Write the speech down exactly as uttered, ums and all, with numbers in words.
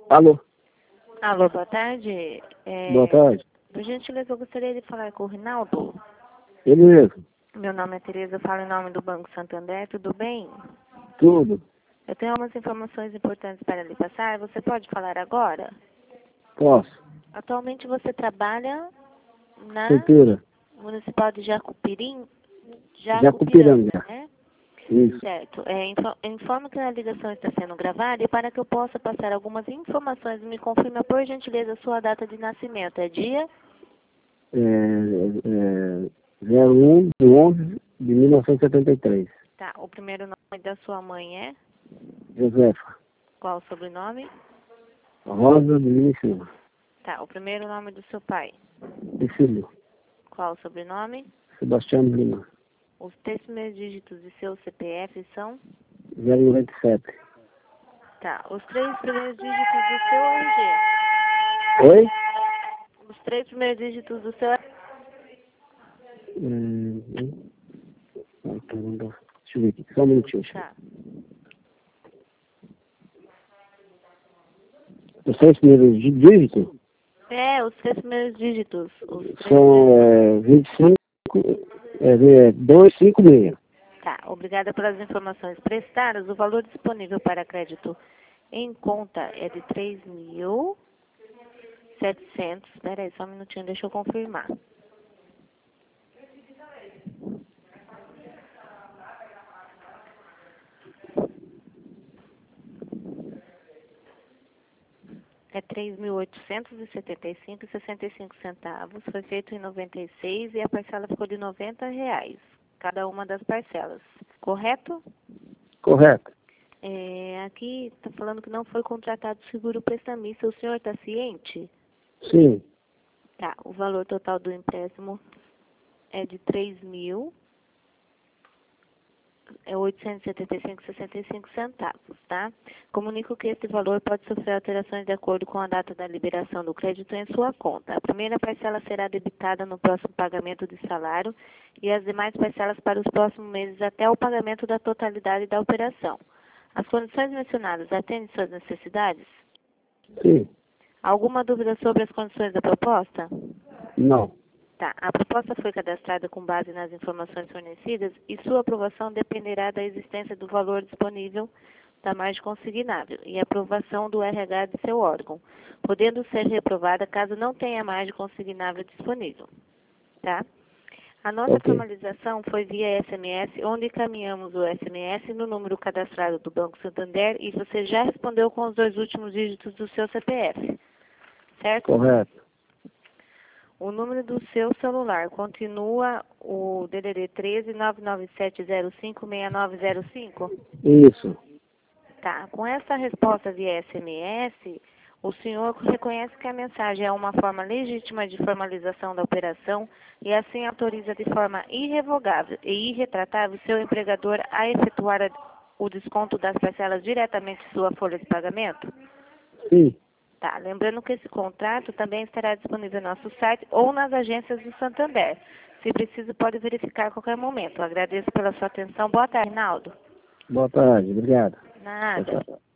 Alô? Alô, boa tarde. É, Boa tarde. por gentileza, eu gostaria de falar com o Rinaldo. Ele mesmo. Meu nome é Tereza, eu falo em nome do Banco Santander, tudo bem? Tudo. Eu tenho algumas informações importantes para lhe passar, você pode falar agora? Posso. Atualmente você trabalha na Cultura. Municipal de Jacupirim? Jacupiranga. né? Isso. Certo. É, info- informo que a ligação está sendo gravada e para que eu possa passar algumas informações, me confirma por gentileza a sua data de nascimento. É dia? É, é, zero um de onze de mil novecentos e setenta e três. Tá. O primeiro nome da sua mãe é? Josefa. Qual o sobrenome? Rosa de Lima e Silva. Tá. O primeiro nome do seu pai? E filho. Qual o sobrenome? Sebastião Lima. Os três primeiros dígitos de seu C P F são? zero noventa e sete. Tá. Os três primeiros dígitos do seu R G? Oi? Os três primeiros dígitos do seu R G? Hum, hum. Ai, caramba. Deixa eu ver aqui. Só um minutinho. deixa eu Tá. ver. Os três primeiros dí- dígitos É, os três primeiros dígitos. Os três são é, vinte e cinco, é, é, duzentos e cinquenta e seis. Tá, obrigada pelas informações prestadas. O valor disponível para crédito em conta é de três mil e setecentos. Espera aí, só um minutinho, deixa eu confirmar. É três mil oitocentos e setenta e cinco e sessenta e cinco centavos. Foi feito em noventa e seis e a parcela ficou de noventa reais. Cada uma das parcelas. Correto? Correto. É, aqui está falando que não foi contratado seguro prestamista. O senhor está ciente? Sim. Tá, o valor total do empréstimo é de três mil é oitocentos e setenta e cinco e sessenta e cinco centavos, tá? Comunico que esse valor pode sofrer alterações de acordo com a data da liberação do crédito em sua conta. A primeira parcela será debitada no próximo pagamento de salário e as demais parcelas para os próximos meses até o pagamento da totalidade da operação. As condições mencionadas atendem suas necessidades? Sim. Alguma dúvida sobre as condições da proposta? Não. Tá. A proposta foi cadastrada com base nas informações fornecidas e sua aprovação dependerá da existência do valor disponível da margem consignável e aprovação do R H de seu órgão, podendo ser reprovada caso não tenha margem consignável disponível. Tá? A nossa Ok. formalização foi via S M S, onde encaminhamos o S M S no número cadastrado do Banco Santander e você já respondeu com os dois últimos dígitos do seu C P F. Certo? Correto. O número do seu celular continua o D D D treze nove nove sete zero cinco seis nove zero cinco? Isso. Tá. Com essa resposta via S M S, o senhor reconhece que a mensagem é uma forma legítima de formalização da operação e assim autoriza de forma irrevogável e irretratável seu empregador a efetuar a- o desconto das parcelas diretamente em sua folha de pagamento? Sim. Tá, lembrando que esse contrato também estará disponível no nosso site ou nas agências do Santander. Se preciso, pode verificar a qualquer momento. Agradeço pela sua atenção. Boa tarde, Rinaldo. Boa tarde. Obrigado. Tchau, Nada. tchau.